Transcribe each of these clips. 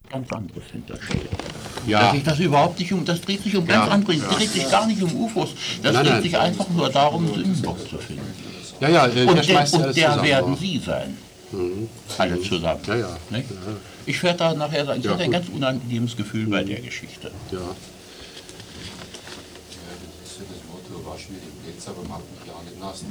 ganz anderes hintersteht. Ja. Dass sich das überhaupt nicht das dreht sich um ganz andere, das dreht sich gar nicht um UFOs, das dreht sich einfach nur darum, Sündenbock zu finden. Ja, Und schmeißt der alles zusammen, werden ja. Sie sein. Alle zusammen. Ja. Nicht? Ich werde da nachher sagen, ich hatte ein ganz unangenehmes Gefühl bei der Geschichte. Ja. Das ist ja das Motto, wasch mir den Plätze, aber mach mich ja nicht nass.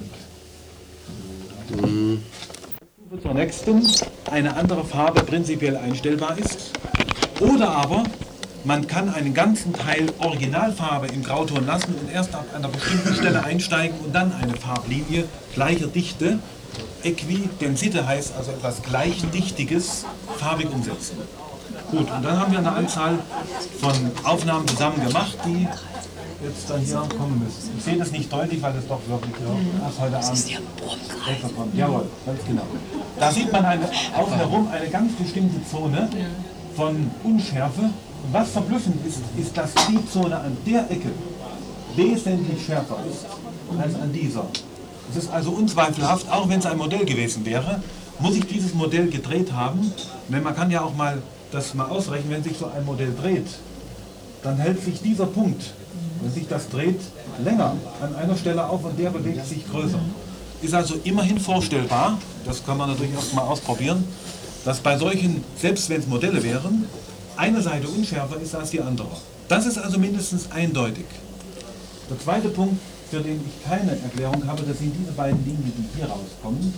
Zur nächsten eine andere Farbe prinzipiell einstellbar ist. Oder aber man kann einen ganzen Teil Originalfarbe im Grauton lassen und erst ab einer bestimmten Stelle einsteigen und dann eine Farblinie gleicher Dichte, Äquidensite heißt also etwas Gleichdichtiges, farbig umsetzen. Gut, und dann haben wir eine Anzahl von Aufnahmen zusammen gemacht, die jetzt dann hier kommen müssen. Ich sehe das nicht deutlich, weil es doch wirklich erst heute Abend wegkommt. Jawohl, ganz genau. Da sieht man außen herum eine ganz bestimmte Zone von Unschärfe. Und was verblüffend ist, ist, dass die Zone an der Ecke wesentlich schärfer ist als an dieser. Es ist also unzweifelhaft, auch wenn es ein Modell gewesen wäre, muss ich dieses Modell gedreht haben. Denn man kann ja auch mal das mal ausrechnen, wenn sich so ein Modell dreht, dann hält sich dieser Punkt, wenn sich das dreht, länger an einer Stelle auf und der bewegt sich größer. Ist also immerhin vorstellbar, das kann man natürlich erst mal ausprobieren, dass bei solchen, selbst wenn es Modelle wären, eine Seite unschärfer ist als die andere. Das ist also mindestens eindeutig. Der zweite Punkt, für den ich keine Erklärung habe, das sind diese beiden Linien, die hier rauskommen.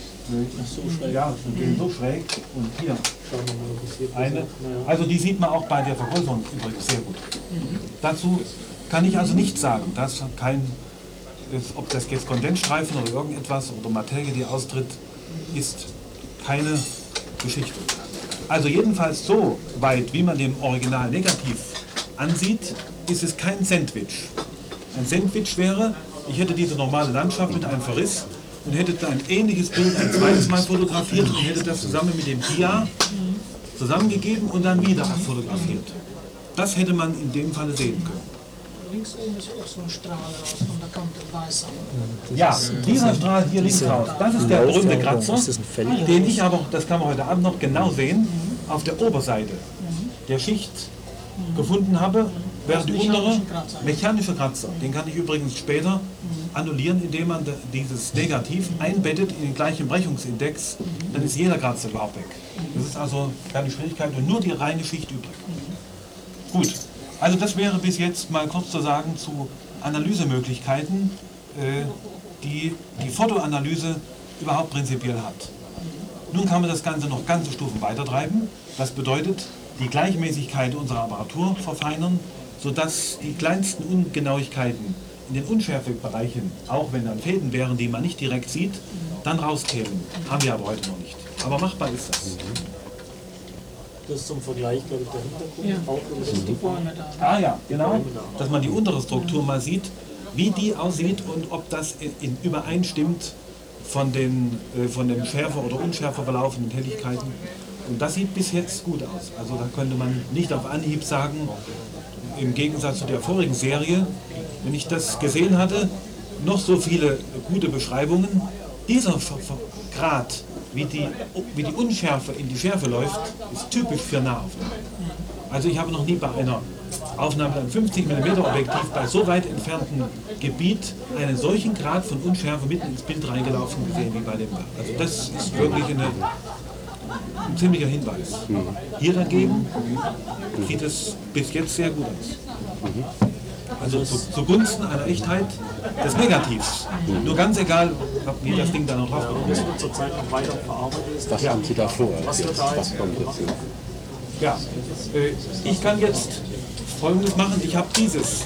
Ja, die gehen so schräg und hier eine. Also die sieht man auch bei der Vergrößerung übrigens sehr gut. Dazu kann ich also nichts sagen. Das ist ob das jetzt Kondensstreifen oder irgendetwas oder Materie, die austritt, ist keine Geschichte. Also jedenfalls so weit, wie man dem Original negativ ansieht, ist es kein Sandwich. Ein Sandwich wäre, ich hätte diese normale Landschaft mit einem Verriss und hätte dann ein ähnliches Bild ein zweites Mal fotografiert und hätte das zusammen mit dem Dia zusammengegeben und dann wieder fotografiert. Das hätte man in dem Falle sehen können. Links oben ist auch so ein Strahl raus von der Kante weiß. Ja, dieser Strahl hier links raus, das ist der berühmte Kratzer, den ich aber, das kann man heute Abend noch genau sehen, auf der Oberseite der Schicht gefunden habe, während die untere mechanische Kratzer, den kann ich übrigens später annullieren, indem man dieses Negativ einbettet in den gleichen Brechungsindex, dann ist jeder Kratzer überhaupt weg. Das ist also keine Schwierigkeit und nur die reine Schicht übrig. Gut. Also das wäre bis jetzt mal kurz zu sagen zu Analysemöglichkeiten, die die Fotoanalyse überhaupt prinzipiell hat. Nun kann man das Ganze noch ganze Stufen weitertreiben. Das bedeutet, die Gleichmäßigkeit unserer Apparatur verfeinern, sodass die kleinsten Ungenauigkeiten in den Unschärfebereichen, auch wenn dann Fäden wären, die man nicht direkt sieht, dann rauskämen. Haben wir aber heute noch nicht. Aber machbar ist das. Das ist zum Vergleich, glaube ich, der Hintergrund. Ja, das ist die Bäume da. Ah ja, genau. Dass man die untere Struktur mal sieht, wie die aussieht und ob das übereinstimmt von dem schärfer oder unschärfer verlaufenden Helligkeiten. Und das sieht bis jetzt gut aus. Also da könnte man nicht auf Anhieb sagen, im Gegensatz zu der vorigen Serie, wenn ich das gesehen hatte, noch so viele gute Beschreibungen. Dieser Grad, wie die Unschärfe in die Schärfe läuft, ist typisch für Nahaufnahmen. Also ich habe noch nie bei einer Aufnahme mit einem 50 mm Objektiv bei so weit entfernten Gebiet einen solchen Grad von Unschärfe mitten ins Bild reingelaufen gesehen wie bei dem. Also das ist wirklich ein ziemlicher Hinweis. Hier dagegen sieht es bis jetzt sehr gut aus. Also zugunsten einer Echtheit des Negativs. Nur ganz egal, wie das Ding da noch drauf kommt. Das wird zurzeit noch weiter verarbeitet. Was haben Sie da vor? Was kommt jetzt? Ja, ich kann jetzt Folgendes machen. Ich habe dieses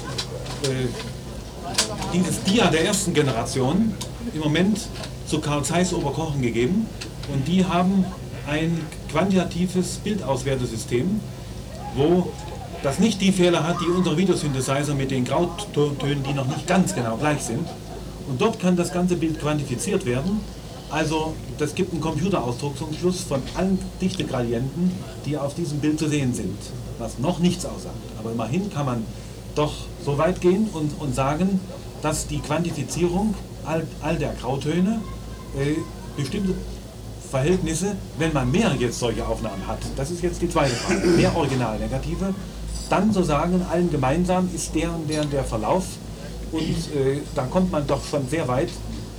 Dia der ersten Generation im Moment zu Carl Zeiss Oberkochen gegeben und die haben ein quantitatives Bildauswertesystem, wo das nicht die Fehler hat, die unsere Videosynthesizer mit den Grautönen, die noch nicht ganz genau gleich sind. Und dort kann das ganze Bild quantifiziert werden. Also das gibt einen Computerausdruck zum Schluss von allen Dichtegradienten, die auf diesem Bild zu sehen sind, was noch nichts aussagt. Aber immerhin kann man doch so weit gehen und sagen, dass die Quantifizierung all der Grautöne bestimmte Verhältnisse, wenn man mehr jetzt solche Aufnahmen hat, das ist jetzt die zweite Frage, mehr Originalnegative, dann so sagen, allen gemeinsam ist der und der Verlauf und dann kommt man doch schon sehr weit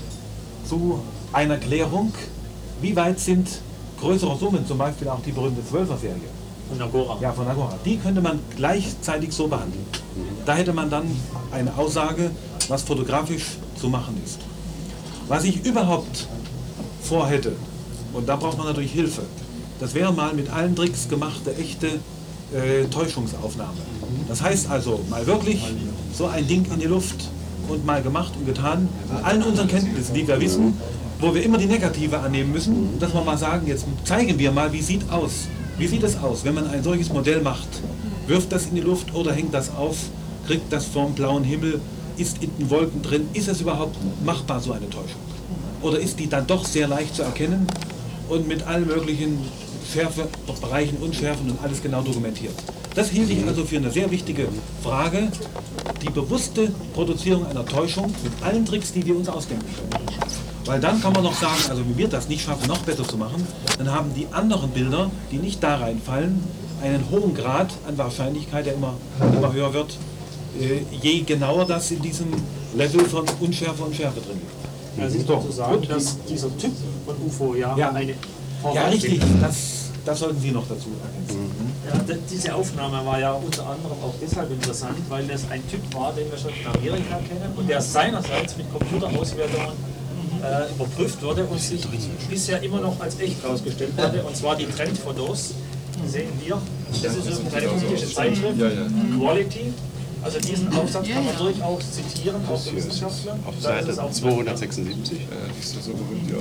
zu einer Klärung, wie weit sind größere Summen, zum Beispiel auch die berühmte 12er-Serie. Von Agora. Ja, von Agora. Die könnte man gleichzeitig so behandeln. Da hätte man dann eine Aussage, was fotografisch zu machen ist. Was ich überhaupt vorhätte, und da braucht man natürlich Hilfe, das wäre mal mit allen Tricks gemachte, echte Täuschungsaufnahme. Das heißt also, mal wirklich so ein Ding in die Luft und mal gemacht und getan, mit allen unseren Kenntnissen, die wir wissen, wo wir immer die Negative annehmen müssen, dass wir mal sagen, jetzt zeigen wir mal, wie sieht es aus, wenn man ein solches Modell macht. Wirft das in die Luft oder hängt das auf, kriegt das vom blauen Himmel, ist in den Wolken drin, ist es überhaupt machbar, so eine Täuschung? Oder ist die dann doch sehr leicht zu erkennen und mit allen möglichen Schärfebereichen, Unschärfen und alles genau dokumentiert? Das hielt ich also für eine sehr wichtige Frage, die bewusste Produzierung einer Täuschung mit allen Tricks, die wir uns ausdenken können. Weil dann kann man noch sagen, also wenn wir das nicht schaffen, noch besser zu machen, dann haben die anderen Bilder, die nicht da reinfallen, einen hohen Grad an Wahrscheinlichkeit, der immer höher wird, je genauer das in diesem Level von Unschärfe und Schärfe drin liegt. Also ist doch zu sagen, dass dieser Typ von UFO eine ja, richtig, das sollten Sie noch dazu ergänzen. Ja, diese Aufnahme war ja unter anderem auch deshalb interessant, weil das ein Typ war, den wir schon in Amerika kennen und der seinerseits mit Computerauswertungen überprüft wurde und sich bisher immer noch als echt herausgestellt wurde, und zwar die Trendfotos, sehen wir. Das ist übrigens eine optische Zeitschrift, Quality. Also diesen Aufsatz kann man durchaus zitieren, auch für Wissenschaftler. Auf Seite 276. Ist das so berühmt,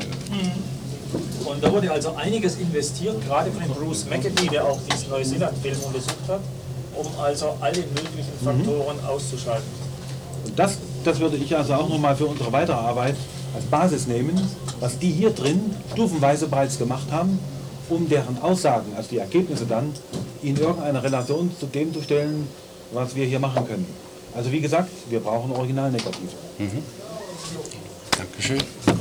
ja. Und da wurde also einiges investiert, gerade von Bruce McAtee, der auch diesen Neuseeland-Film untersucht hat, um also alle möglichen Faktoren auszuschalten. Und das würde ich also auch nochmal für unsere weitere Arbeit als Basis nehmen, was die hier drin stufenweise bereits gemacht haben, um deren Aussagen, also die Ergebnisse dann, in irgendeine Relation zu dem zu stellen, was wir hier machen können. Also wie gesagt, wir brauchen Originalnegative. Dankeschön.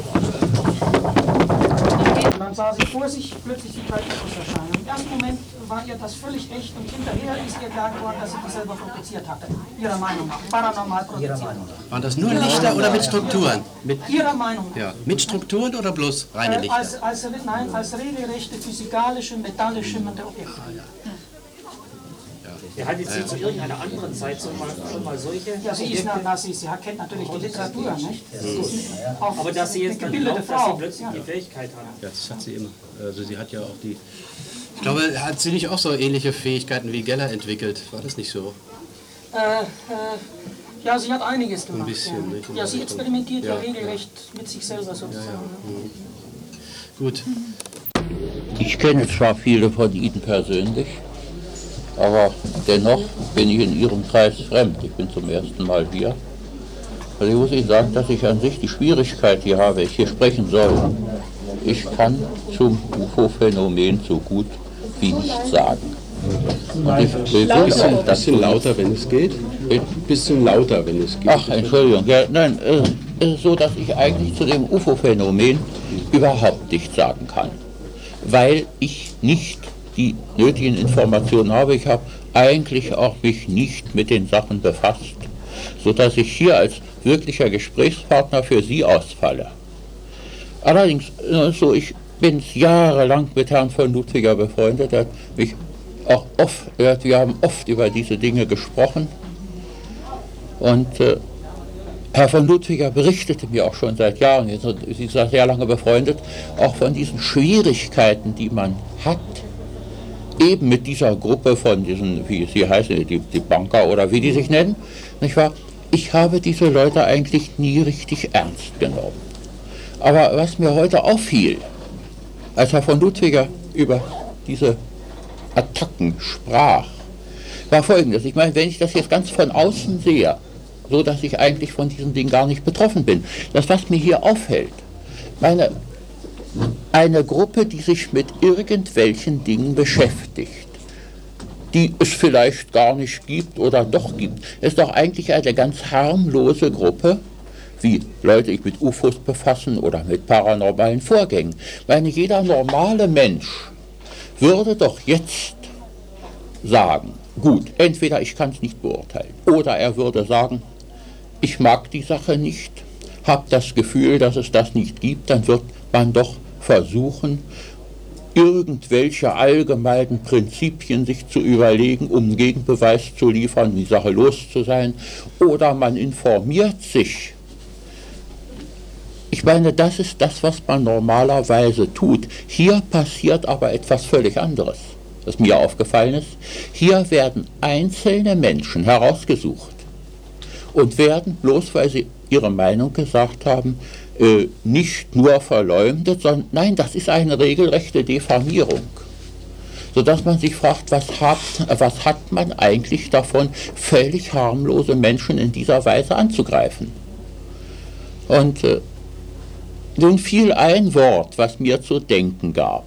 Dann sah sie vor sich plötzlich die Teufelsauserscheinung. Im ersten Moment war ihr das völlig echt und hinterher ist ihr klar geworden, dass sie die selber produziert hatte. Ihrer Meinung nach. Paranormal produziert. Waren das nur Lichter oder mit Strukturen? Ihrer Meinung nach. Ja. Mit Strukturen oder bloß reine Lichter? Als regelrechte physikalische, metallisch schimmernde Objekte. Er hat jetzt zu irgendeiner anderen Zeit schon mal solche. Ja, sie kennt natürlich die Literatur, nicht? Aber dass sie jetzt dann glaubt, dass sie plötzlich die Fähigkeit hat. Ja, das hat sie immer. Also sie hat ja auch die... Ich glaube, hat sie nicht auch so ähnliche Fähigkeiten wie Geller entwickelt? War das nicht so? Ja, sie hat einiges gemacht. Ein bisschen, nicht? Ja, sie experimentiert ja regelrecht mit sich selber sozusagen. Gut. Ich kenne zwar viele von Ihnen persönlich, aber dennoch bin ich in Ihrem Kreis fremd. Ich bin zum ersten Mal hier. Also ich muss Ihnen sagen, dass ich an sich die Schwierigkeit hier habe, ich hier sprechen soll. Ich kann zum UFO-Phänomen so gut wie nichts sagen. Und ich will Ein bisschen lauter, wenn es geht. Ein bisschen lauter, wenn es geht. Ach, Entschuldigung. Ja, nein, es ist so, dass ich eigentlich zu dem UFO-Phänomen überhaupt nichts sagen kann. Weil ich nicht die nötigen Informationen habe. Ich habe eigentlich auch mich nicht mit den Sachen befasst, sodass ich hier als wirklicher Gesprächspartner für Sie ausfalle. Allerdings, ich bin jahrelang mit Herrn von Ludwiger befreundet, er hat mich auch wir haben oft über diese Dinge gesprochen und Herr von Ludwiger berichtete mir auch schon seit Jahren, Sie sind sehr lange befreundet, auch von diesen Schwierigkeiten, die man hat, eben mit dieser Gruppe von diesen, wie sie heißen, die Banker oder wie die sich nennen, nicht wahr? Ich habe diese Leute eigentlich nie richtig ernst genommen. Aber was mir heute auffiel, als Herr von Ludwiger über diese Attacken sprach, war Folgendes. Ich meine, wenn ich das jetzt ganz von außen sehe, so dass ich eigentlich von diesem Ding gar nicht betroffen bin, das, was mir hier auffällt, eine Gruppe, die sich mit irgendwelchen Dingen beschäftigt, die es vielleicht gar nicht gibt oder doch gibt, ist doch eigentlich eine ganz harmlose Gruppe wie Leute sich mit UFOs befassen oder mit paranormalen Vorgängen. Ich meine, jeder normale Mensch würde doch jetzt sagen, gut, entweder ich kann es nicht beurteilen, oder er würde sagen, ich mag die Sache nicht, habe das Gefühl, dass es das nicht gibt, dann wird man doch versuchen, irgendwelche allgemeinen Prinzipien sich zu überlegen, um einen Gegenbeweis zu liefern, die Sache los zu sein, oder man informiert sich. Ich meine, das ist das, was man normalerweise tut. Hier passiert aber etwas völlig anderes, was mir aufgefallen ist. Hier werden einzelne Menschen herausgesucht und werden, bloß weil sie ihre Meinung gesagt haben, nicht nur verleumdet, sondern nein, das ist eine regelrechte Diffamierung. Sodass man sich fragt, was hat man eigentlich davon, völlig harmlose Menschen in dieser Weise anzugreifen? Und nun fiel ein Wort, was mir zu denken gab.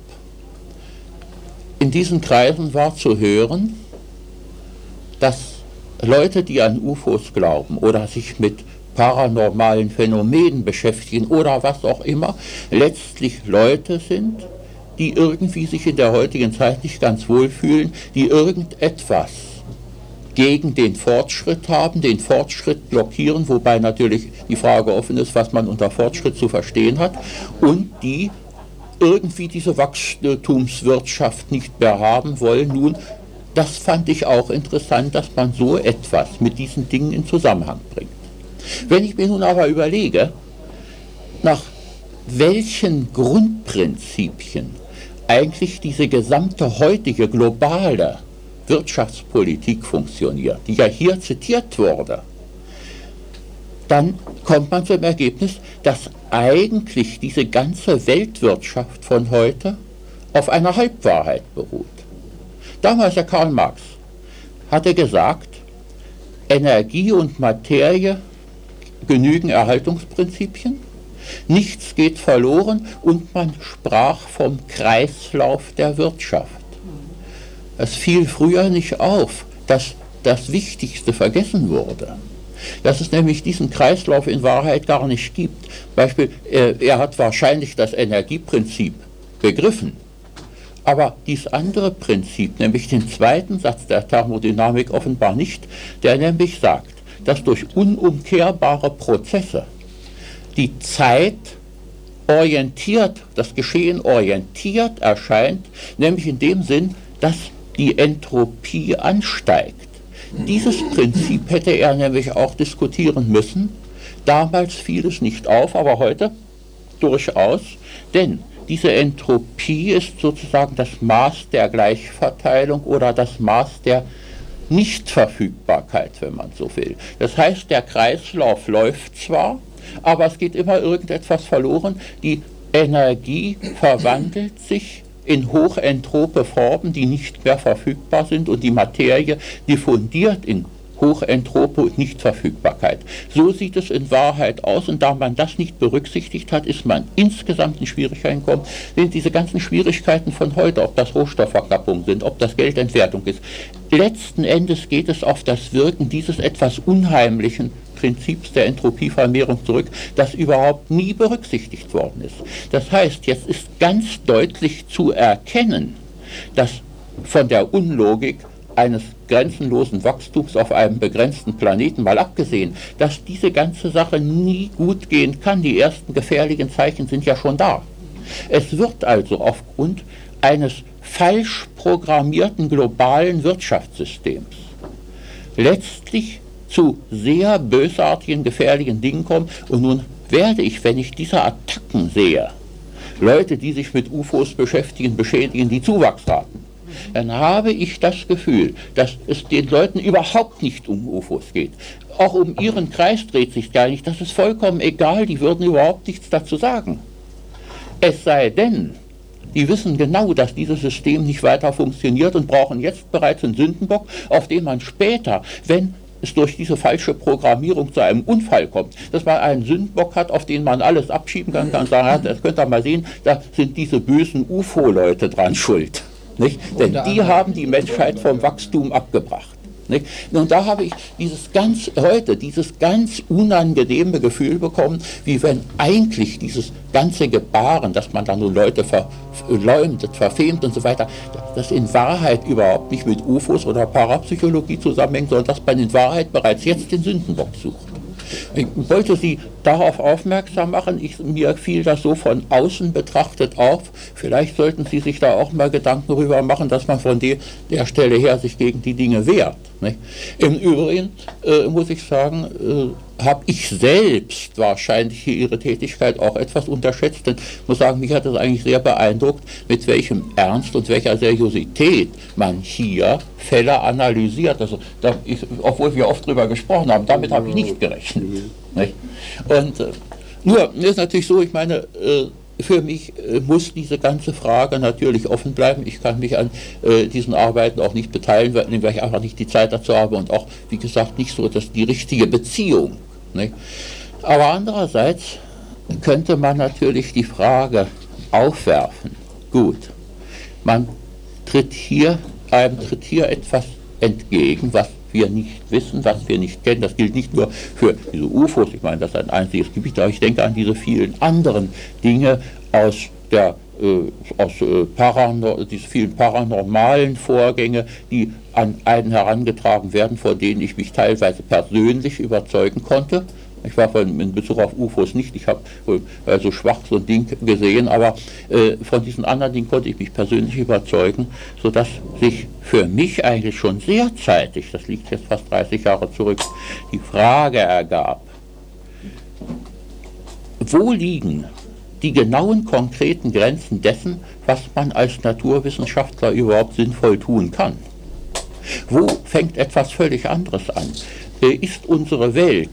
In diesen Kreisen war zu hören, dass Leute, die an UFOs glauben oder sich mit paranormalen Phänomenen beschäftigen oder was auch immer, letztlich Leute sind, die irgendwie sich in der heutigen Zeit nicht ganz wohlfühlen, die irgendetwas gegen den Fortschritt haben, den Fortschritt blockieren, wobei natürlich die Frage offen ist, was man unter Fortschritt zu verstehen hat, und die irgendwie diese Wachstumswirtschaft nicht mehr haben wollen. Nun, das fand ich auch interessant, dass man so etwas mit diesen Dingen in Zusammenhang bringt. Wenn ich mir nun aber überlege, nach welchen Grundprinzipien eigentlich diese gesamte heutige globale Wirtschaftspolitik funktioniert, die ja hier zitiert wurde, dann kommt man zum Ergebnis, dass eigentlich diese ganze Weltwirtschaft von heute auf einer Halbwahrheit beruht. Damals der Karl Marx hatte gesagt, Energie und Materie genügen Erhaltungsprinzipien, nichts geht verloren, und man sprach vom Kreislauf der Wirtschaft. Es fiel früher nicht auf, dass das Wichtigste vergessen wurde, dass es nämlich diesen Kreislauf in Wahrheit gar nicht gibt. Beispiel, er hat wahrscheinlich das Energieprinzip begriffen, aber dieses andere Prinzip, nämlich den zweiten Satz der Thermodynamik offenbar nicht, der nämlich sagt, dass durch unumkehrbare Prozesse die Zeit orientiert, das Geschehen orientiert erscheint, nämlich in dem Sinn, dass die Entropie ansteigt. Dieses Prinzip hätte er nämlich auch diskutieren müssen. Damals fiel es nicht auf, aber heute durchaus, denn diese Entropie ist sozusagen das Maß der Gleichverteilung oder das Maß der Nichtverfügbarkeit, wenn man so will. Das heißt, der Kreislauf läuft zwar, aber es geht immer irgendetwas verloren. Die Energie verwandelt sich in hochentrope Formen, die nicht mehr verfügbar sind, und die Materie diffundiert in Hochentrope und Nichtverfügbarkeit. So sieht es in Wahrheit aus, und da man das nicht berücksichtigt hat, ist man insgesamt in Schwierigkeiten gekommen. Sind diese ganzen Schwierigkeiten von heute, ob das Rohstoffverknappung sind, ob das Geldentwertung ist, letzten Endes geht es auf das Wirken dieses etwas unheimlichen Prinzips der Entropievermehrung zurück, das überhaupt nie berücksichtigt worden ist. Das heißt, jetzt ist ganz deutlich zu erkennen, dass von der Unlogik eines grenzenlosen Wachstums auf einem begrenzten Planeten mal abgesehen, dass diese ganze Sache nie gut gehen kann. Die ersten gefährlichen Zeichen sind ja schon da. Es wird also aufgrund eines falsch programmierten globalen Wirtschaftssystems letztlich zu sehr bösartigen, gefährlichen Dingen kommen. Und nun werde ich, wenn ich diese Attacken sehe, Leute, die sich mit UFOs beschäftigen, beschädigen die Zuwachsraten, dann habe ich das Gefühl, dass es den Leuten überhaupt nicht um UFOs geht. Auch um ihren Kreis dreht sich gar nicht. Das ist vollkommen egal, die würden überhaupt nichts dazu sagen. Es sei denn, die wissen genau, dass dieses System nicht weiter funktioniert und brauchen jetzt bereits einen Sündenbock, auf den man später, wenn es durch diese falsche Programmierung zu einem Unfall kommt, dass man einen Sündenbock hat, auf den man alles abschieben kann und sagen, das könnt ihr mal sehen, da sind diese bösen UFO-Leute dran schuld. Nicht? Denn die haben die Menschheit vom Wachstum abgebracht. Nicht? Und da habe ich dieses ganz unangenehme Gefühl bekommen, wie wenn eigentlich dieses ganze Gebaren, dass man dann nur Leute verleumdet, verfemt und so weiter, das in Wahrheit überhaupt nicht mit UFOs oder Parapsychologie zusammenhängt, sondern dass man in Wahrheit bereits jetzt den Sündenbock sucht. Ich wollte Sie darauf aufmerksam machen, mir fiel das so von außen betrachtet auf, vielleicht sollten Sie sich da auch mal Gedanken darüber machen, dass man von der Stelle her sich gegen die Dinge wehrt. Nicht? Im Übrigen muss ich sagen, habe ich selbst wahrscheinlich hier Ihre Tätigkeit auch etwas unterschätzt, denn ich muss sagen, mich hat das eigentlich sehr beeindruckt, mit welchem Ernst und welcher Seriosität man hier Fälle analysiert. Also, obwohl wir oft darüber gesprochen haben, damit habe ich nicht gerechnet. Nicht? Und nur ist natürlich so, ich meine, für mich muss diese ganze Frage natürlich offen bleiben. Ich kann mich an diesen Arbeiten auch nicht beteiligen, weil ich einfach nicht die Zeit dazu habe und auch, wie gesagt, nicht so die richtige Beziehung. Nicht? Aber andererseits könnte man natürlich die Frage aufwerfen, gut, man tritt hier etwas entgegen, was wir nicht wissen, was wir nicht kennen. Das gilt nicht nur für diese UFOs, ich meine, das ist ein einziges Gebiet, aber ich denke an diese vielen anderen Dinge diese vielen paranormalen Vorgänge, die an einen herangetragen werden, von denen ich mich teilweise persönlich überzeugen konnte. Ich war in Bezug auf UFOs nicht, ich habe so schwach so ein Ding gesehen, aber von diesen anderen Dingen konnte ich mich persönlich überzeugen, sodass sich für mich eigentlich schon sehr zeitig, das liegt jetzt fast 30 Jahre zurück, die Frage ergab, wo liegen die genauen, konkreten Grenzen dessen, was man als Naturwissenschaftler überhaupt sinnvoll tun kann? Wo fängt etwas völlig anderes an? Ist unsere Welt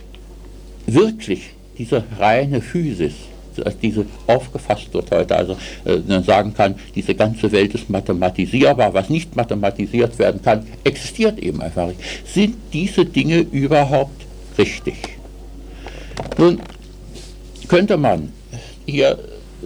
wirklich diese reine Physis, diese aufgefasst wird heute, also man sagen kann, diese ganze Welt ist mathematisierbar, was nicht mathematisiert werden kann, existiert eben einfach nicht. Sind diese Dinge überhaupt richtig? Nun könnte man, hier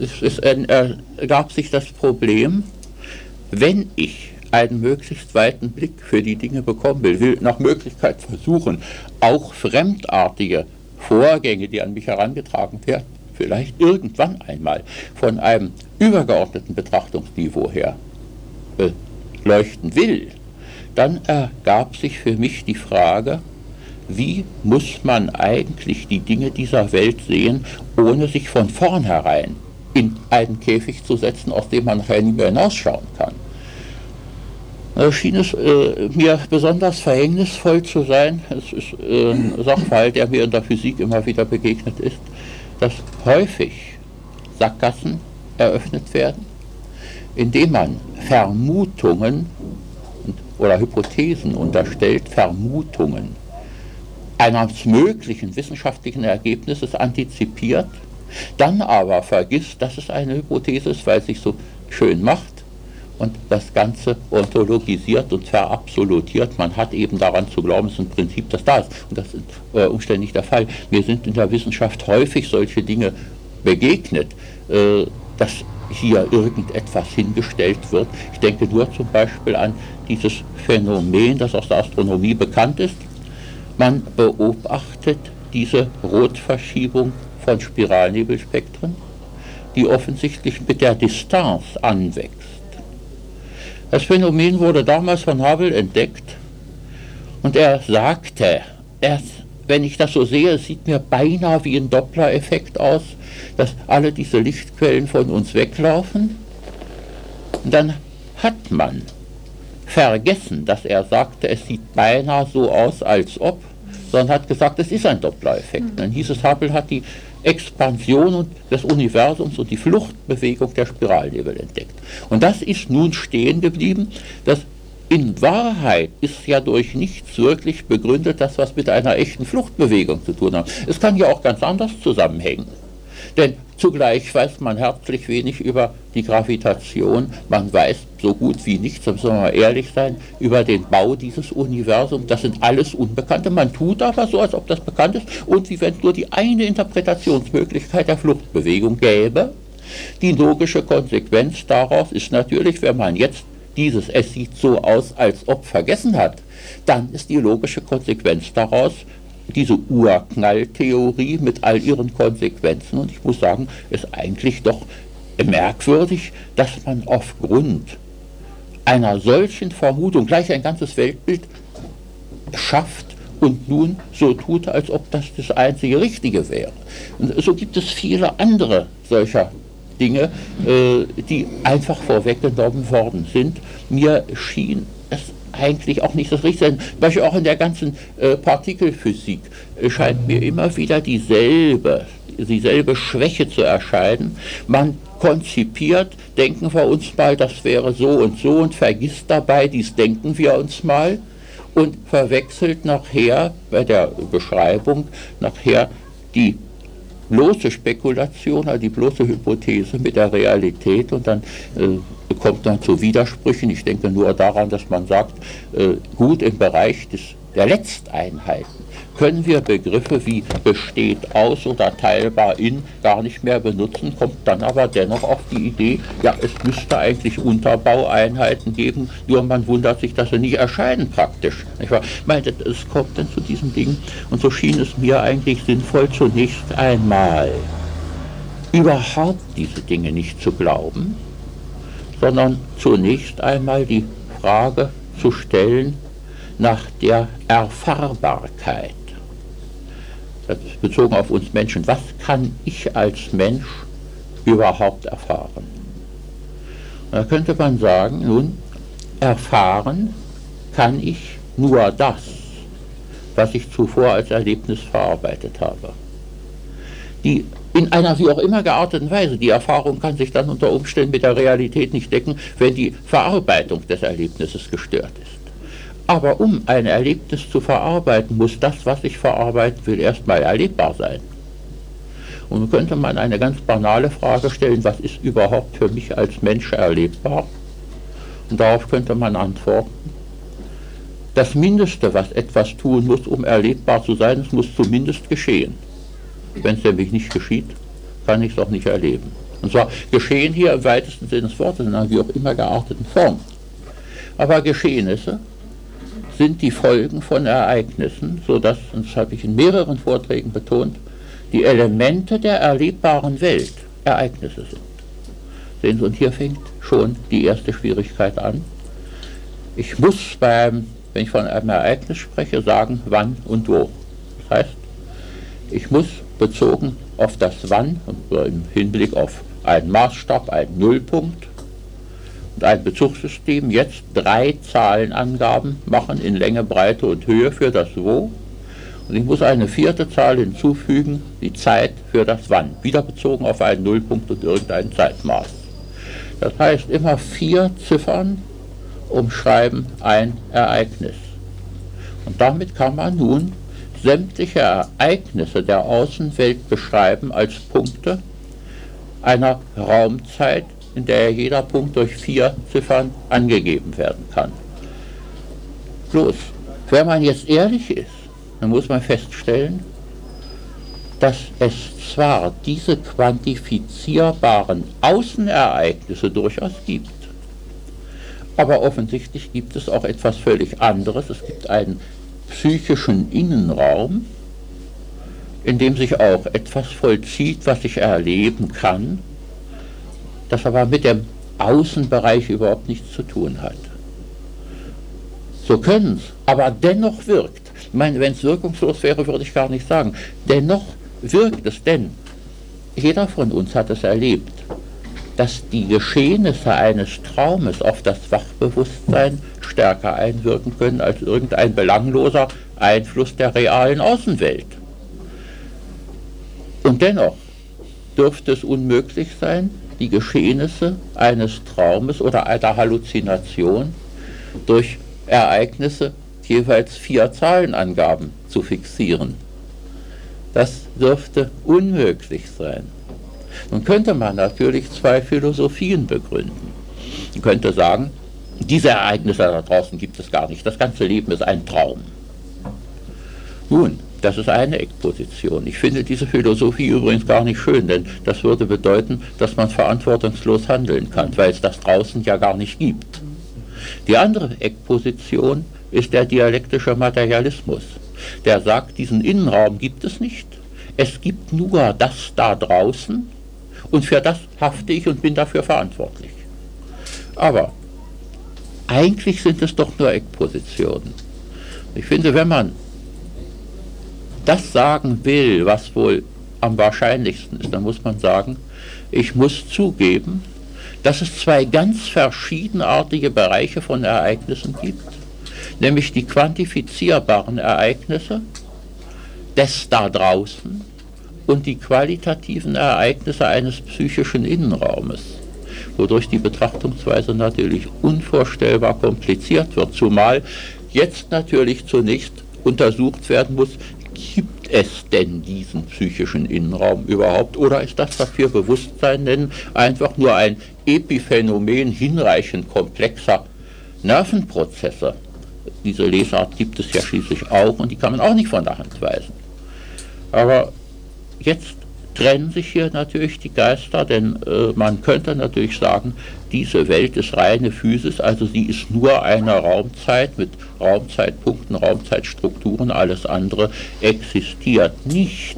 ergab sich das Problem, wenn ich einen möglichst weiten Blick für die Dinge bekommen will nach Möglichkeit versuchen, auch fremdartige Vorgänge, die an mich herangetragen werden, vielleicht irgendwann einmal von einem übergeordneten Betrachtungsniveau her beleuchten will, dann ergab sich für mich die Frage, wie muss man eigentlich die Dinge dieser Welt sehen, ohne sich von vornherein in einen Käfig zu setzen, aus dem man nachher nie mehr hinausschauen kann. Da schien es mir besonders verhängnisvoll zu sein, es ist ein Sachverhalt, der mir in der Physik immer wieder begegnet ist, dass häufig Sackgassen eröffnet werden, indem man Vermutungen oder Hypothesen unterstellt, Vermutungen eines möglichen wissenschaftlichen Ergebnisses antizipiert, dann aber vergisst, dass es eine Hypothese ist, weil es sich so schön macht, und das Ganze ontologisiert und verabsolutiert. Man hat eben daran zu glauben, es ist ein Prinzip, das da ist. Und das ist umständlich der Fall. Mir sind in der Wissenschaft häufig solche Dinge begegnet, dass hier irgendetwas hingestellt wird. Ich denke nur zum Beispiel an dieses Phänomen, das aus der Astronomie bekannt ist. Man beobachtet diese Rotverschiebung von Spiralnebelspektren, die offensichtlich mit der Distanz anwächst. Das Phänomen wurde damals von Hubble entdeckt und er sagte, wenn ich das so sehe, es sieht mir beinahe wie ein Doppler-Effekt aus, dass alle diese Lichtquellen von uns weglaufen. Und dann hat man vergessen, dass er sagte, es sieht beinahe so aus, als ob, sondern hat gesagt, es ist ein Doppler-Effekt. Dann hieß es, Hubble hat die Expansion des Universums und die Fluchtbewegung der Spiralnebel entdeckt. Und das ist nun stehen geblieben. Das in Wahrheit ist ja durch nichts wirklich begründet, das was mit einer echten Fluchtbewegung zu tun hat. Es kann ja auch ganz anders zusammenhängen. Denn zugleich weiß man herzlich wenig über die Gravitation, man weiß so gut wie nichts, da müssen wir mal ehrlich sein, über den Bau dieses Universums. Das sind alles Unbekannte. Man tut aber so, als ob das bekannt ist und wie wenn es nur die eine Interpretationsmöglichkeit der Fluchtbewegung gäbe. Die logische Konsequenz daraus ist natürlich, wenn man jetzt dieses "es sieht so aus, als ob" vergessen hat, dann ist die logische Konsequenz daraus diese Urknalltheorie mit all ihren Konsequenzen. Und ich muss sagen, es ist eigentlich doch merkwürdig, dass man aufgrund einer solchen Vermutung gleich ein ganzes Weltbild schafft und nun so tut, als ob das das einzige Richtige wäre. Und so gibt es viele andere solcher Dinge, die einfach vorweggenommen worden sind. Mir schien es eigentlich auch nicht das Richtige. Zum Beispiel auch in der ganzen Partikelphysik scheint mir immer wieder dieselbe Schwäche zu erscheinen. Man konzipiert, denken wir uns mal, das wäre so und vergisst dabei, dies denken wir uns mal und verwechselt nachher bei der Beschreibung die bloße Spekulation, also die bloße Hypothese mit der Realität, und dann kommt man zu Widersprüchen. Ich denke nur daran, dass man sagt, gut, im Bereich der Letzteinheiten können wir Begriffe wie besteht aus oder teilbar in gar nicht mehr benutzen, kommt dann aber dennoch auf die Idee, ja, es müsste eigentlich Unterbaueinheiten geben, nur man wundert sich, dass sie nicht erscheinen praktisch. Ich meine, es kommt dann zu diesen Dingen, und so schien es mir eigentlich sinnvoll, zunächst einmal überhaupt diese Dinge nicht zu glauben, sondern zunächst einmal die Frage zu stellen nach der Erfahrbarkeit. Das ist bezogen auf uns Menschen. Was kann ich als Mensch überhaupt erfahren? Da könnte man sagen, nun, erfahren kann ich nur das, was ich zuvor als Erlebnis verarbeitet habe. Die in einer wie auch immer gearteten Weise. Die Erfahrung kann sich dann unter Umständen mit der Realität nicht decken, wenn die Verarbeitung des Erlebnisses gestört ist. Aber um ein Erlebnis zu verarbeiten, muss das, was ich verarbeiten will, erstmal erlebbar sein. Und nun könnte man eine ganz banale Frage stellen, was ist überhaupt für mich als Mensch erlebbar? Und darauf könnte man antworten, das Mindeste, was etwas tun muss, um erlebbar zu sein, es muss zumindest geschehen. Wenn es nämlich nicht geschieht, kann ich es auch nicht erleben. Und zwar geschehen hier im weitesten Sinne des Wortes, in einer wie auch immer gearteten Form. Aber Geschehnisse sind die Folgen von Ereignissen, sodass, und das habe ich in mehreren Vorträgen betont, die Elemente der erlebbaren Welt Ereignisse sind. Sehen Sie, und hier fängt schon die erste Schwierigkeit an. Ich muss wenn ich von einem Ereignis spreche, sagen, wann und wo. Das heißt, ich muss bezogen auf das Wann und im Hinblick auf einen Maßstab, einen Nullpunkt und ein Bezugssystem jetzt 3 Zahlenangaben machen in Länge, Breite und Höhe für das Wo. Und ich muss eine 4. Zahl hinzufügen, die Zeit für das Wann, wieder bezogen auf einen Nullpunkt und irgendein Zeitmaß. Das heißt, immer 4 Ziffern umschreiben ein Ereignis. Und damit kann man nun sämtliche Ereignisse der Außenwelt beschreiben als Punkte einer Raumzeit, in der jeder Punkt durch 4 Ziffern angegeben werden kann. Bloß, wenn man jetzt ehrlich ist, dann muss man feststellen, dass es zwar diese quantifizierbaren Außenereignisse durchaus gibt, aber offensichtlich gibt es auch etwas völlig anderes. Es gibt einen psychischen Innenraum, in dem sich auch etwas vollzieht, was ich erleben kann, das aber mit dem Außenbereich überhaupt nichts zu tun hat. So können es, aber dennoch wirkt. Ich meine, wenn es wirkungslos wäre, würde ich gar nicht sagen. Dennoch wirkt es, denn jeder von uns hat es erlebt, dass die Geschehnisse eines Traumes auf das Wachbewusstsein stärker einwirken können als irgendein belangloser Einfluss der realen Außenwelt. Und dennoch dürfte es unmöglich sein, die Geschehnisse eines Traumes oder einer Halluzination durch Ereignisse jeweils 4 Zahlenangaben zu fixieren. Das dürfte unmöglich sein. Nun könnte man natürlich 2 Philosophien begründen. Man könnte sagen, diese Ereignisse da draußen gibt es gar nicht, das ganze Leben ist ein Traum. Nun, das ist eine Exposition. Ich finde diese Philosophie übrigens gar nicht schön, denn das würde bedeuten, dass man verantwortungslos handeln kann, weil es das draußen ja gar nicht gibt. Die andere Eckposition ist der dialektische Materialismus. Der sagt, diesen Innenraum gibt es nicht. Es gibt nur das da draußen und für das hafte ich und bin dafür verantwortlich. Aber eigentlich sind es doch nur Eckpositionen. Ich finde, wenn man das sagen will, was wohl am wahrscheinlichsten ist, dann muss man sagen, ich muss zugeben, dass es zwei ganz verschiedenartige Bereiche von Ereignissen gibt, nämlich die quantifizierbaren Ereignisse des da draußen und die qualitativen Ereignisse eines psychischen Innenraumes, wodurch die Betrachtungsweise natürlich unvorstellbar kompliziert wird, zumal jetzt natürlich zunächst untersucht werden muss, gibt es denn diesen psychischen Innenraum überhaupt, oder ist das, was wir Bewusstsein nennen, einfach nur ein Epiphänomen hinreichend komplexer Nervenprozesse? Diese Lesart gibt es ja schließlich auch und die kann man auch nicht von der Hand weisen. Aber jetzt trennen sich hier natürlich die Geister, denn man könnte natürlich sagen, diese Welt ist reine Physis, also sie ist nur eine Raumzeit mit Raumzeitpunkten, Raumzeitstrukturen, alles andere existiert nicht.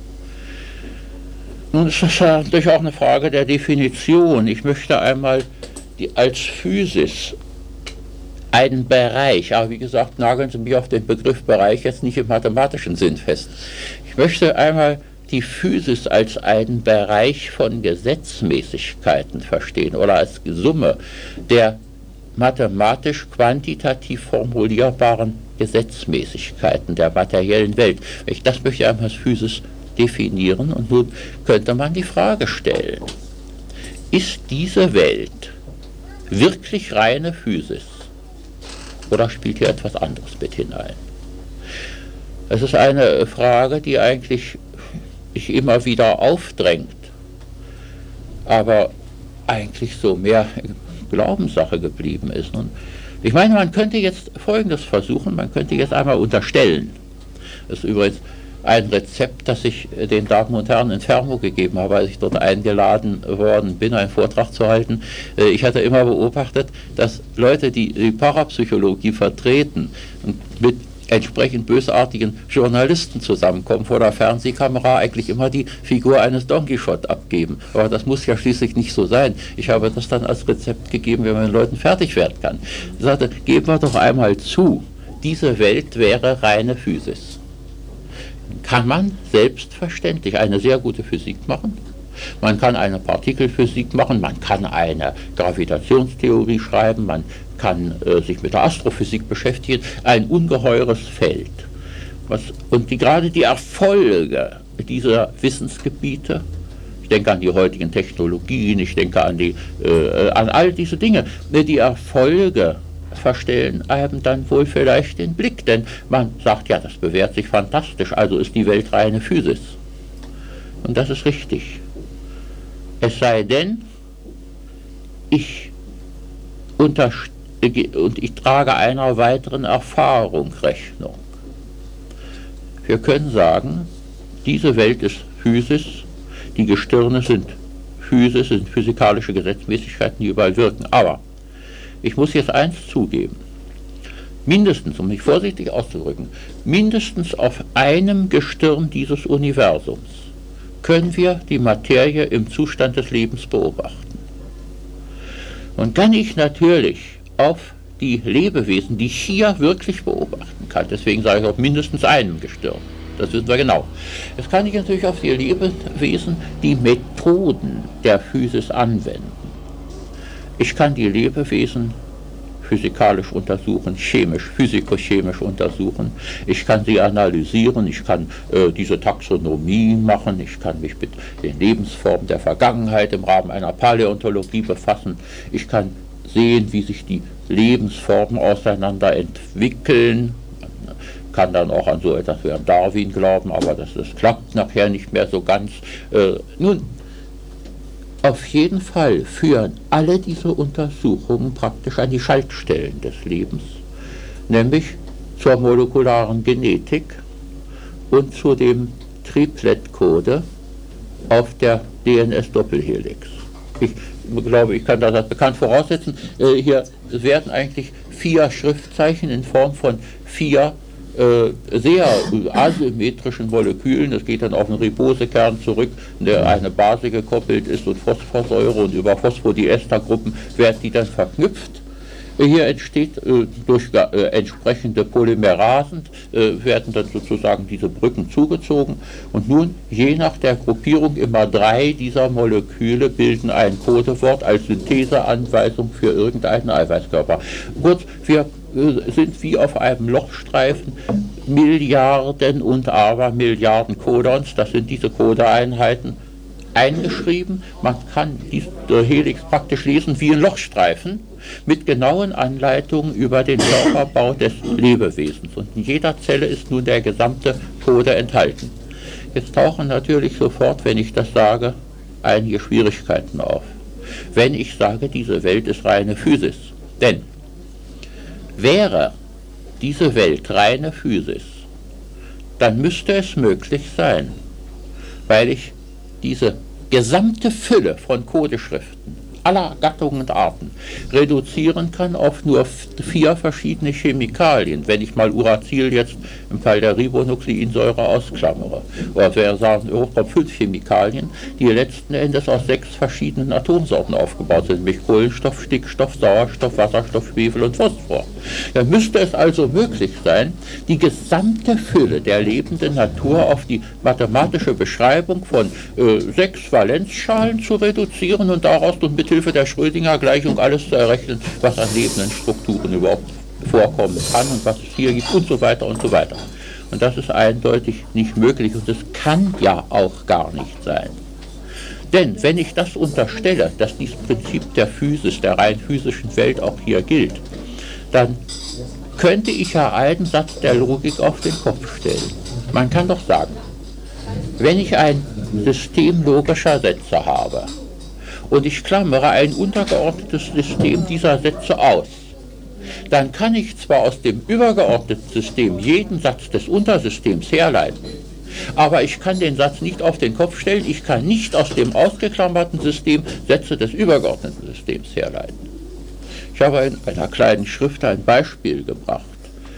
Nun ist das natürlich auch eine Frage der Definition. Ich möchte einmal als Physis einen Bereich, aber wie gesagt, nageln Sie mich auf den Begriff Bereich jetzt nicht im mathematischen Sinn fest. Ich möchte einmal die Physis als einen Bereich von Gesetzmäßigkeiten verstehen oder als Summe der mathematisch quantitativ formulierbaren Gesetzmäßigkeiten der materiellen Welt. Das möchte ich einmal als Physis definieren und nun könnte man die Frage stellen, ist diese Welt wirklich reine Physis oder spielt hier etwas anderes mit hinein? Es ist eine Frage, die eigentlich sich immer wieder aufdrängt, aber eigentlich so mehr Glaubenssache geblieben ist. Und ich meine, man könnte jetzt Folgendes versuchen, man könnte jetzt einmal unterstellen, das ist übrigens ein Rezept, das ich den Damen und Herren in Fermo gegeben habe, als ich dort eingeladen worden bin, einen Vortrag zu halten. Ich hatte immer beobachtet, dass Leute, die die Parapsychologie vertreten und mit entsprechend bösartigen Journalisten zusammenkommen vor der Fernsehkamera, eigentlich immer die Figur eines Don Quixote abgeben. Aber das muss ja schließlich nicht so sein. Ich habe das dann als Rezept gegeben, wie man den Leuten fertig werden kann. Ich sagte, geben wir doch einmal zu, diese Welt wäre reine Physis. Kann man selbstverständlich eine sehr gute Physik machen. Man kann eine Partikelphysik machen, man kann eine Gravitationstheorie schreiben, man kann sich mit der Astrophysik beschäftigen, ein ungeheures Feld. Und gerade die Erfolge dieser Wissensgebiete, ich denke an die heutigen Technologien, ich denke an all diese Dinge, die Erfolge verstellen einem dann wohl vielleicht den Blick, denn man sagt, ja, das bewährt sich fantastisch, also ist die Welt reine Physis. Und das ist richtig. Es sei denn, ich trage einer weiteren Erfahrung Rechnung. Wir können sagen, diese Welt ist Physis, die Gestirne sind Physis, sind physikalische Gesetzmäßigkeiten, die überall wirken. Aber ich muss jetzt eins zugeben, mindestens, um mich vorsichtig auszudrücken, mindestens auf einem Gestirn dieses Universums können wir die Materie im Zustand des Lebens beobachten. Und kann ich natürlich auf die Lebewesen, die ich hier wirklich beobachten kann, deswegen sage ich auf mindestens einem Gestirn, das wissen wir genau. Jetzt kann ich natürlich auf die Lebewesen die Methoden der Physis anwenden. Ich kann die Lebewesen physikalisch untersuchen, physikochemisch untersuchen. Ich kann sie analysieren, ich kann diese Taxonomie machen, ich kann mich mit den Lebensformen der Vergangenheit im Rahmen einer Paläontologie befassen. Ich kann sehen, wie sich die Lebensformen auseinander entwickeln. Man kann dann auch an so etwas wie an Darwin glauben, aber das klappt nachher nicht mehr so ganz. Nun, auf jeden Fall führen alle diese Untersuchungen praktisch an die Schaltstellen des Lebens, nämlich zur molekularen Genetik und zu dem Triplet-Code auf der DNS-Doppelhelix. Ich glaube, ich kann das bekannt voraussetzen, hier werden eigentlich 4 Schriftzeichen in Form von 4 sehr asymmetrischen Molekülen, das geht dann auf den Ribosekern zurück, der eine Base gekoppelt ist und Phosphorsäure, und über Phosphodiestergruppen werden die dann verknüpft. Hier entsteht durch entsprechende Polymerasen, werden dann sozusagen diese Brücken zugezogen, und nun je nach der Gruppierung immer 3 dieser Moleküle bilden ein Codewort als Syntheseanweisung für irgendeinen Eiweißkörper. Kurz, wir sind wie auf einem Lochstreifen Milliarden und Abermilliarden Codons, das sind diese Codeeinheiten, eingeschrieben. Man kann diese Helix praktisch lesen wie ein Lochstreifen mit genauen Anleitungen über den Körperbau des Lebewesens. Und in jeder Zelle ist nun der gesamte Code enthalten. Jetzt tauchen natürlich sofort, wenn ich das sage, einige Schwierigkeiten auf. Wenn ich sage, diese Welt ist reine Physis. Denn wäre diese Welt reine Physis, dann müsste es möglich sein, weil ich diese gesamte Fülle von Codeschriften aller Gattungen und Arten reduzieren kann auf nur 4 verschiedene Chemikalien, wenn ich mal Uracil jetzt im Fall der Ribonukleinsäure ausklammere. Oder wir sagen, hochkommt 5 Chemikalien, die letzten Endes aus 6 verschiedenen Atomsorten aufgebaut sind, nämlich Kohlenstoff, Stickstoff, Sauerstoff, Wasserstoff, Schwefel und Phosphor. Dann müsste es also möglich sein, die gesamte Fülle der lebenden Natur auf die mathematische Beschreibung von 6 Valenzschalen zu reduzieren und daraus und mithilfe der Schrödinger-Gleichung alles zu errechnen, was an lebenden Strukturen überhaupt vorkommen kann und was es hier gibt und so weiter und so weiter. Und das ist eindeutig nicht möglich, und es kann ja auch gar nicht sein. Denn wenn ich das unterstelle, dass dieses Prinzip der Physis, der rein physischen Welt auch hier gilt, dann könnte ich ja einen Satz der Logik auf den Kopf stellen. Man kann doch sagen, wenn ich ein System logischer Sätze habe und ich klammere ein untergeordnetes System dieser Sätze aus, dann kann ich zwar aus dem übergeordneten System jeden Satz des Untersystems herleiten, aber ich kann den Satz nicht auf den Kopf stellen, ich kann nicht aus dem ausgeklammerten System Sätze des übergeordneten Systems herleiten. Ich habe in einer kleinen Schrift ein Beispiel gebracht.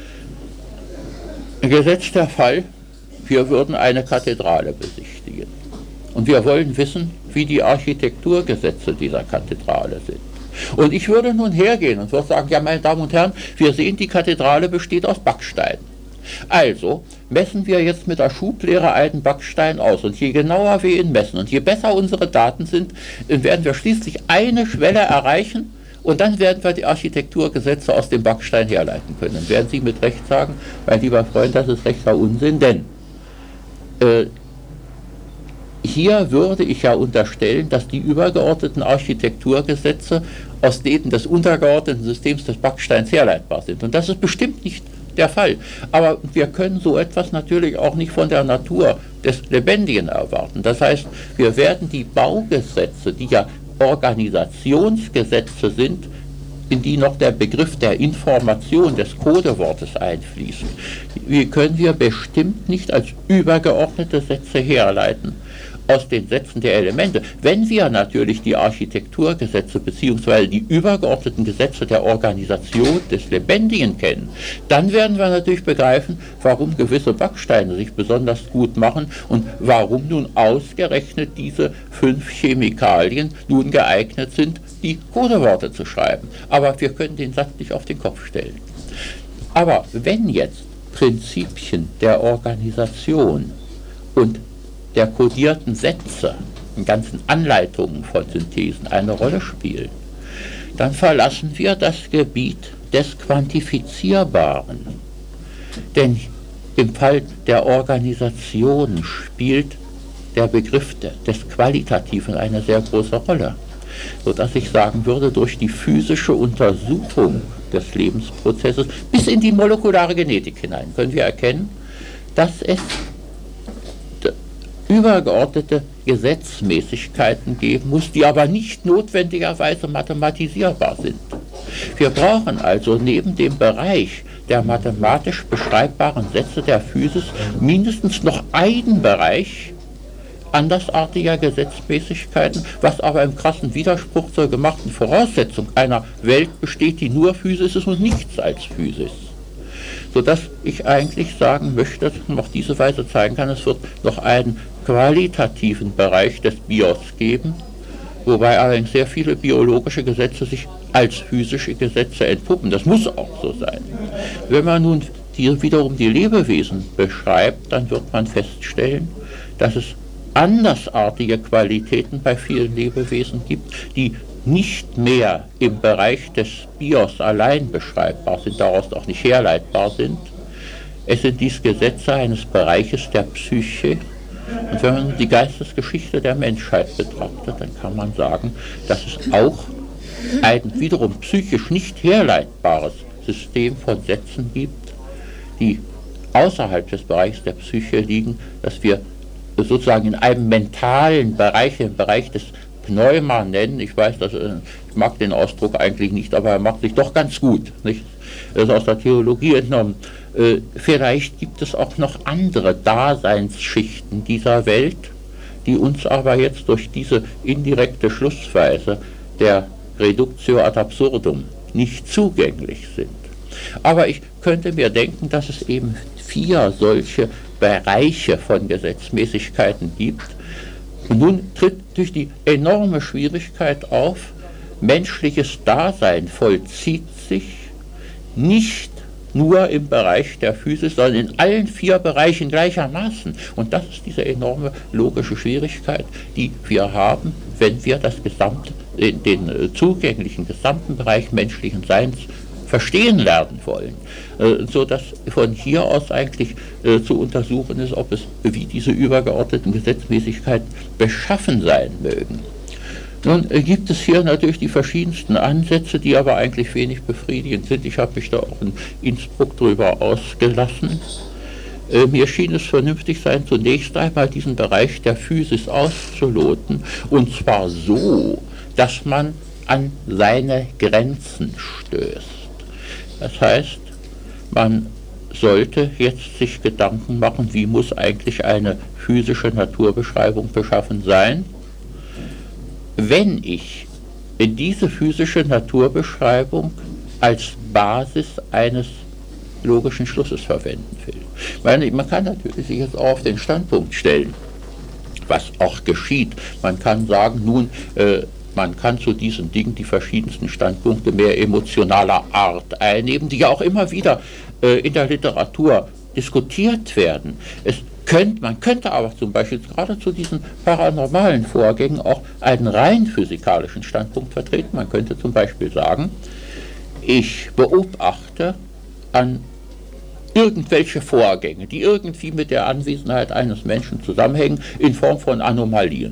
Gesetzt der Fall, wir würden eine Kathedrale besichtigen. Und wir wollen wissen, wie die Architekturgesetze dieser Kathedrale sind. Und ich würde nun hergehen und würde sagen, ja, meine Damen und Herren, wir sehen, die Kathedrale besteht aus Backsteinen. Also messen wir jetzt mit der Schublehre einen Backstein aus. Und je genauer wir ihn messen und je besser unsere Daten sind, werden wir schließlich eine Schwelle erreichen, und dann werden wir die Architekturgesetze aus dem Backstein herleiten können. Dann werden Sie mit Recht sagen, mein lieber Freund, das ist rechter Unsinn, denn hier würde ich ja unterstellen, dass die übergeordneten Architekturgesetze aus denen des untergeordneten Systems des Backsteins herleitbar sind. Und das ist bestimmt nicht der Fall. Aber wir können so etwas natürlich auch nicht von der Natur des Lebendigen erwarten. Das heißt, wir werden die Baugesetze, die ja Organisationsgesetze sind, in die noch der Begriff der Information des Codewortes einfließt, wie können wir bestimmt nicht als übergeordnete Sätze herleiten aus den Sätzen der Elemente. Wenn wir natürlich die Architekturgesetze bzw. die übergeordneten Gesetze der Organisation des Lebendigen kennen, dann werden wir natürlich begreifen, warum gewisse Backsteine sich besonders gut machen und warum nun ausgerechnet diese 5 Chemikalien nun geeignet sind, die Codeworte zu schreiben. Aber wir können den Satz nicht auf den Kopf stellen. Aber wenn jetzt Prinzipien der Organisation und der kodierten Sätze, in ganzen Anleitungen von Synthesen eine Rolle spielen, dann verlassen wir das Gebiet des Quantifizierbaren. Denn im Fall der Organisation spielt der Begriff des Qualitativen eine sehr große Rolle, sodass ich sagen würde, durch die physische Untersuchung des Lebensprozesses bis in die molekulare Genetik hinein können wir erkennen, dass es übergeordnete Gesetzmäßigkeiten geben muss, die aber nicht notwendigerweise mathematisierbar sind. Wir brauchen also neben dem Bereich der mathematisch beschreibbaren Sätze der Physis mindestens noch einen Bereich, andersartiger Gesetzmäßigkeiten, was aber im krassen Widerspruch zur gemachten Voraussetzung einer Welt besteht, die nur Physis ist und nichts als Physis. Sodass ich eigentlich sagen möchte und auf diese Weise zeigen kann, es wird noch einen qualitativen Bereich des Bios geben, wobei allerdings sehr viele biologische Gesetze sich als physische Gesetze entpuppen. Das muss auch so sein. Wenn man nun wiederum die Lebewesen beschreibt, dann wird man feststellen, dass es andersartige Qualitäten bei vielen Lebewesen gibt, die nicht mehr im Bereich des Bios allein beschreibbar sind, daraus auch nicht herleitbar sind. Es sind dies Gesetze eines Bereiches der Psyche. Und wenn man die Geistesgeschichte der Menschheit betrachtet, dann kann man sagen, dass es auch ein wiederum psychisch nicht herleitbares System von Sätzen gibt, die außerhalb des Bereichs der Psyche liegen, dass wir sozusagen in einem mentalen Bereich, im Bereich des Pneuma nennen. Ich weiß, ich mag den Ausdruck eigentlich nicht, aber er macht sich doch ganz gut. Nicht? Das ist aus der Theologie entnommen. Vielleicht gibt es auch noch andere Daseinsschichten dieser Welt, die uns aber jetzt durch diese indirekte Schlussweise der Reductio ad absurdum nicht zugänglich sind. Aber ich könnte mir denken, dass es eben 4 solche Bereiche von Gesetzmäßigkeiten gibt. Und nun tritt durch die enorme Schwierigkeit auf, menschliches Dasein vollzieht sich nicht nur im Bereich der Physis, sondern in allen 4 Bereichen gleichermaßen. Und das ist diese enorme logische Schwierigkeit, die wir haben, wenn wir den zugänglichen gesamten Bereich menschlichen Seins verstehen lernen wollen, so dass von hier aus eigentlich zu untersuchen ist, ob es wie diese übergeordneten Gesetzmäßigkeiten beschaffen sein mögen. Nun gibt es hier natürlich die verschiedensten Ansätze, die aber eigentlich wenig befriedigend sind. Ich habe mich da auch in Innsbruck drüber ausgelassen. Mir schien es vernünftig sein, zunächst einmal diesen Bereich der Physis auszuloten, und zwar so, dass man an seine Grenzen stößt. Das heißt, man sollte jetzt sich Gedanken machen, wie muss eigentlich eine physische Naturbeschreibung beschaffen sein, wenn ich diese physische Naturbeschreibung als Basis eines logischen Schlusses verwenden will. Man kann natürlich sich jetzt auch auf den Standpunkt stellen, was auch geschieht. Man kann sagen, nun, man kann zu diesen Dingen die verschiedensten Standpunkte mehr emotionaler Art einnehmen, die ja auch immer wieder in der Literatur diskutiert werden. Man könnte aber zum Beispiel gerade zu diesen paranormalen Vorgängen auch einen rein physikalischen Standpunkt vertreten. Man könnte zum Beispiel sagen, ich beobachte an irgendwelche Vorgänge, die irgendwie mit der Anwesenheit eines Menschen zusammenhängen, in Form von Anomalien,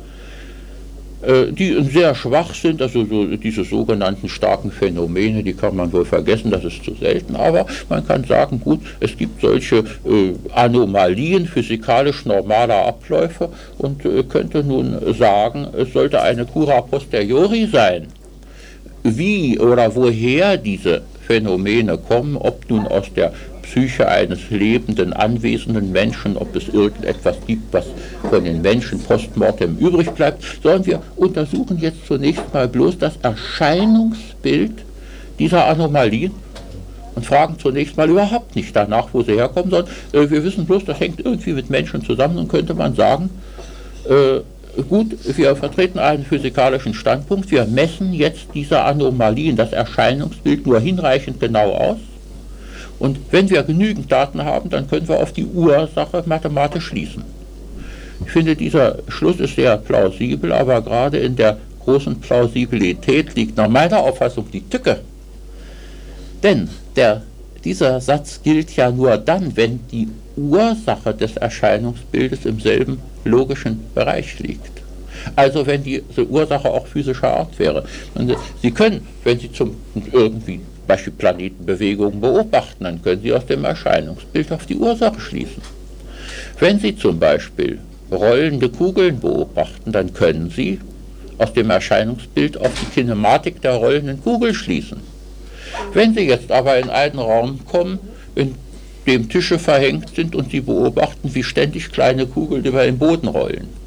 die sehr schwach sind, also diese sogenannten starken Phänomene, die kann man wohl vergessen, das ist zu selten, aber man kann sagen, gut, es gibt solche Anomalien physikalisch normaler Abläufe und könnte nun sagen, es sollte eine cura posteriori sein. Wie oder woher diese Phänomene kommen, ob nun aus der Psyche eines lebenden, anwesenden Menschen, ob es irgendetwas gibt, was von den Menschen postmortem übrig bleibt, sondern wir untersuchen jetzt zunächst mal bloß das Erscheinungsbild dieser Anomalien und fragen zunächst mal überhaupt nicht danach, wo sie herkommen, sondern wir wissen bloß, das hängt irgendwie mit Menschen zusammen, und könnte man sagen, gut, wir vertreten einen physikalischen Standpunkt, wir messen jetzt diese Anomalien, das Erscheinungsbild nur hinreichend genau aus. Und wenn wir genügend Daten haben, dann können wir auf die Ursache mathematisch schließen. Ich finde, dieser Schluss ist sehr plausibel, aber gerade in der großen Plausibilität liegt nach meiner Auffassung die Tücke. Denn dieser Satz gilt ja nur dann, wenn die Ursache des Erscheinungsbildes im selben logischen Bereich liegt. Also wenn diese Ursache auch physischer Art wäre. Und Sie können, wenn Sie irgendwie Beispiel Planetenbewegungen beobachten, dann können Sie aus dem Erscheinungsbild auf die Ursache schließen. Wenn Sie zum Beispiel rollende Kugeln beobachten, dann können Sie aus dem Erscheinungsbild auf die Kinematik der rollenden Kugel schließen. Wenn Sie jetzt aber in einen Raum kommen, in dem Tische verhängt sind und Sie beobachten, wie ständig kleine Kugeln über den Boden rollen,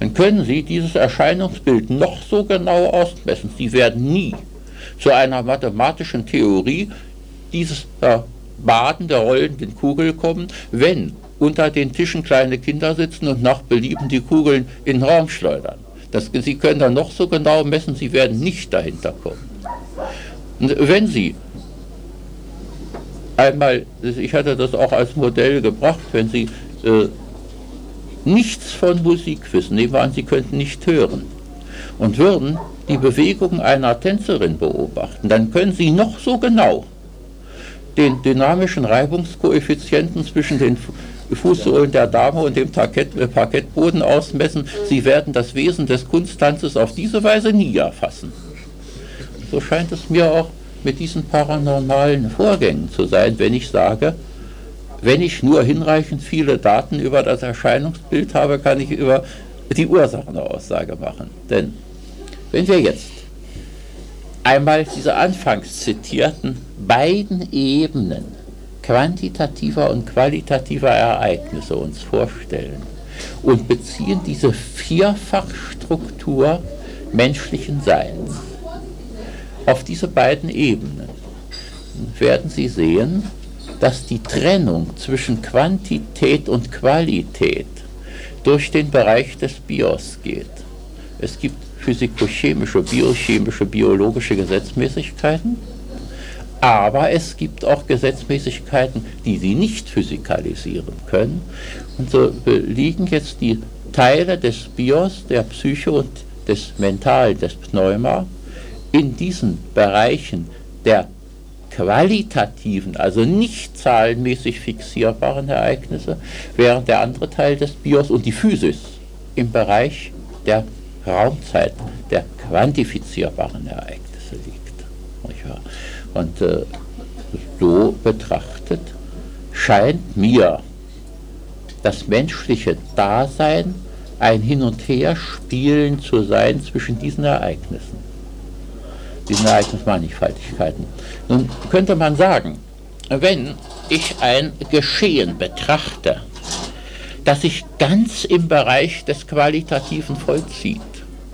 dann können Sie dieses Erscheinungsbild noch so genau ausmessen. Sie werden nie zu einer mathematischen Theorie dieses Baden der rollenden Kugel kommen, wenn unter den Tischen kleine Kinder sitzen und nach Belieben die Kugeln in den Raum schleudern. Sie können dann noch so genau messen, Sie werden nicht dahinter kommen. Und wenn Sie einmal, ich hatte das auch als Modell gebracht, wenn Sie nichts von Musik wissen, nehmen wir an, Sie könnten nicht hören und würden die Bewegungen einer Tänzerin beobachten, dann können Sie noch so genau den dynamischen Reibungskoeffizienten zwischen den Fußsohlen der Dame und dem Parkettboden ausmessen. Sie werden das Wesen des Kunsttanzes auf diese Weise nie erfassen. So scheint es mir auch mit diesen paranormalen Vorgängen zu sein, wenn ich sage, wenn ich nur hinreichend viele Daten über das Erscheinungsbild habe, kann ich über die Ursache eine Aussage machen. Denn wenn wir jetzt einmal diese anfangs zitierten beiden Ebenen quantitativer und qualitativer Ereignisse uns vorstellen und beziehen diese Vierfachstruktur menschlichen Seins auf diese beiden Ebenen, werden Sie sehen, dass die Trennung zwischen Quantität und Qualität durch den Bereich des Bios geht. Es gibt physikochemische, biochemische, biologische Gesetzmäßigkeiten, aber es gibt auch Gesetzmäßigkeiten, die Sie nicht physikalisieren können. Und so liegen jetzt die Teile des Bios, der Psyche und des Mentalen, des Pneuma, in diesen Bereichen der qualitativen, also nicht zahlenmäßig fixierbaren Ereignisse, während der andere Teil des Bios und die Physis im Bereich der Raumzeit, der quantifizierbaren Ereignisse liegt. Und so betrachtet scheint mir das menschliche Dasein ein Hin- und Herspielen zu sein zwischen diesen Ereignissen, diesen Ereignismannigfaltigkeiten. Nun könnte man sagen, wenn ich ein Geschehen betrachte, das sich ganz im Bereich des Qualitativen vollzieht,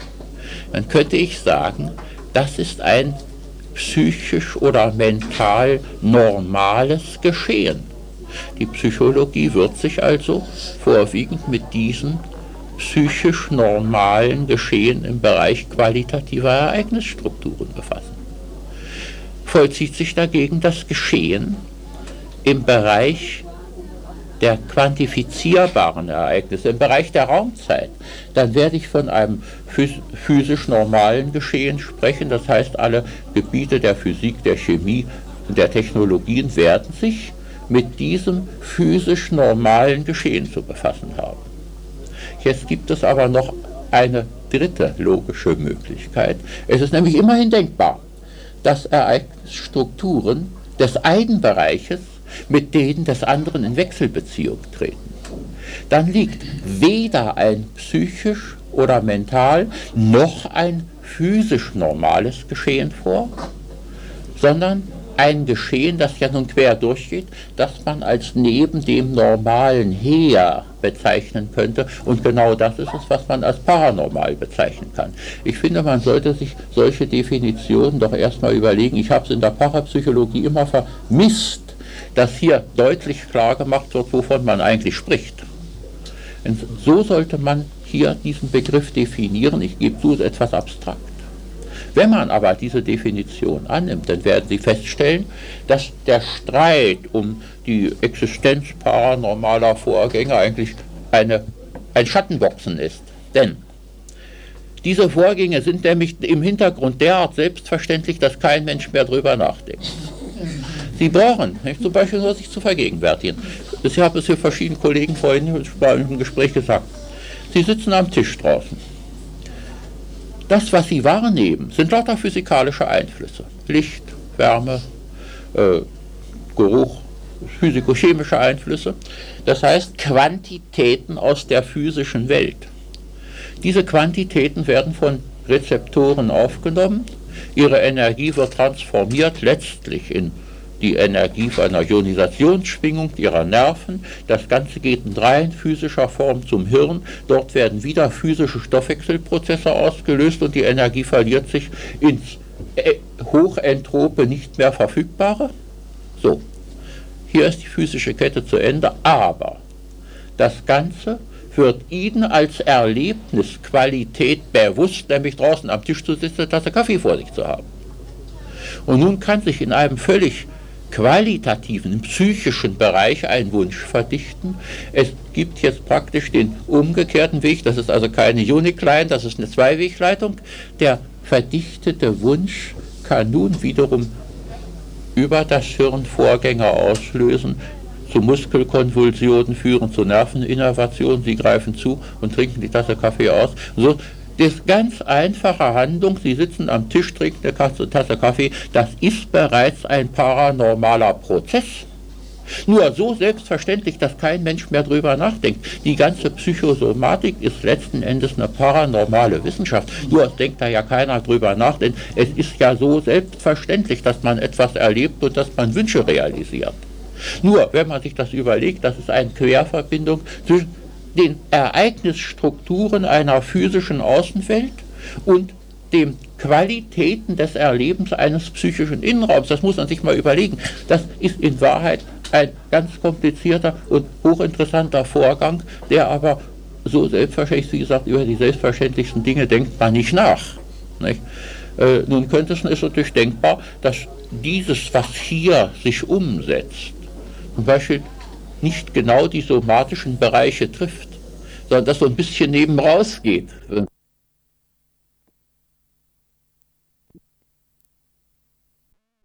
dann könnte ich sagen, das ist ein psychisch oder mental normales Geschehen. Die Psychologie wird sich also vorwiegend mit diesen psychisch normalen Geschehen im Bereich qualitativer Ereignisstrukturen befassen. Vollzieht sich dagegen das Geschehen im Bereich der quantifizierbaren Ereignisse, im Bereich der Raumzeit, dann werde ich von einem physisch normalen Geschehen sprechen. Das heißt, alle Gebiete der Physik, der Chemie und der Technologien werden sich mit diesem physisch normalen Geschehen zu befassen haben. Jetzt gibt es aber noch eine dritte logische Möglichkeit. Es ist nämlich immerhin denkbar, dass Ereignisstrukturen des einen Bereiches mit denen des anderen in Wechselbeziehung treten. Dann liegt weder ein psychisch oder mental noch ein physisch normales Geschehen vor, sondern ein Geschehen, das ja nun quer durchgeht, das man als neben dem Normalen her bezeichnen könnte. Und genau das ist es, was man als paranormal bezeichnen kann. Ich finde, man sollte sich solche Definitionen doch erstmal überlegen. Ich habe es in der Parapsychologie immer vermisst, dass hier deutlich klar gemacht wird, wovon man eigentlich spricht. Und so sollte man hier diesen Begriff definieren. Ich gebe zu, es ist etwas abstrakt. Wenn man aber diese Definition annimmt, dann werden Sie feststellen, dass der Streit um die Existenz paranormaler Vorgänge eigentlich ein Schattenboxen ist. Denn diese Vorgänge sind nämlich im Hintergrund derart selbstverständlich, dass kein Mensch mehr darüber nachdenkt. Sie brauchen zum Beispiel nur sich zu vergegenwärtigen. Ich habe es hier verschiedenen Kollegen vorhin im Gespräch gesagt. Sie sitzen am Tisch draußen. Das, was Sie wahrnehmen, sind lauter physikalische Einflüsse. Licht, Wärme, Geruch, physikochemische Einflüsse. Das heißt Quantitäten aus der physischen Welt. Diese Quantitäten werden von Rezeptoren aufgenommen. Ihre Energie wird transformiert letztlich in die Energie von einer Ionisationsschwingung ihrer Nerven. Das Ganze geht in rein physischer Form zum Hirn. Dort werden wieder physische Stoffwechselprozesse ausgelöst und die Energie verliert sich ins hochentrope, nicht mehr verfügbare. So, hier ist die physische Kette zu Ende, aber das Ganze wird Ihnen als Erlebnisqualität bewusst, nämlich draußen am Tisch zu sitzen, eine Tasse Kaffee vor sich zu haben. Und nun kann sich in einem völlig qualitativen, psychischen Bereich ein Wunsch verdichten. Es gibt jetzt praktisch den umgekehrten Weg, das ist also keine Unic-Line, das ist eine Zweiwegleitung. Der verdichtete Wunsch kann nun wiederum über das Hirn Vorgänge auslösen, zu Muskelkonvulsionen führen, zu Nerveninnervationen. Sie greifen zu und trinken die Tasse Kaffee aus. So, das ist ganz einfache Handlung. Sie sitzen am Tisch, trinken eine Tasse Kaffee. Das ist bereits ein paranormaler Prozess. Nur so selbstverständlich, dass kein Mensch mehr drüber nachdenkt. Die ganze Psychosomatik ist letzten Endes eine paranormale Wissenschaft. Nur denkt da ja keiner drüber nach, denn es ist ja so selbstverständlich, dass man etwas erlebt und dass man Wünsche realisiert. Nur, wenn man sich das überlegt, das ist eine Querverbindung zwischen den Ereignisstrukturen einer physischen Außenwelt und den Qualitäten des Erlebens eines psychischen Innenraums. Das muss man sich mal überlegen. Das ist in Wahrheit ein ganz komplizierter und hochinteressanter Vorgang, der aber so selbstverständlich, wie gesagt, über die selbstverständlichsten Dinge denkt man nicht nach. Nicht? Nun ist natürlich denkbar, dass dieses, was hier sich umsetzt, zum Beispiel nicht genau die somatischen Bereiche trifft, sondern dass so ein bisschen neben rausgeht.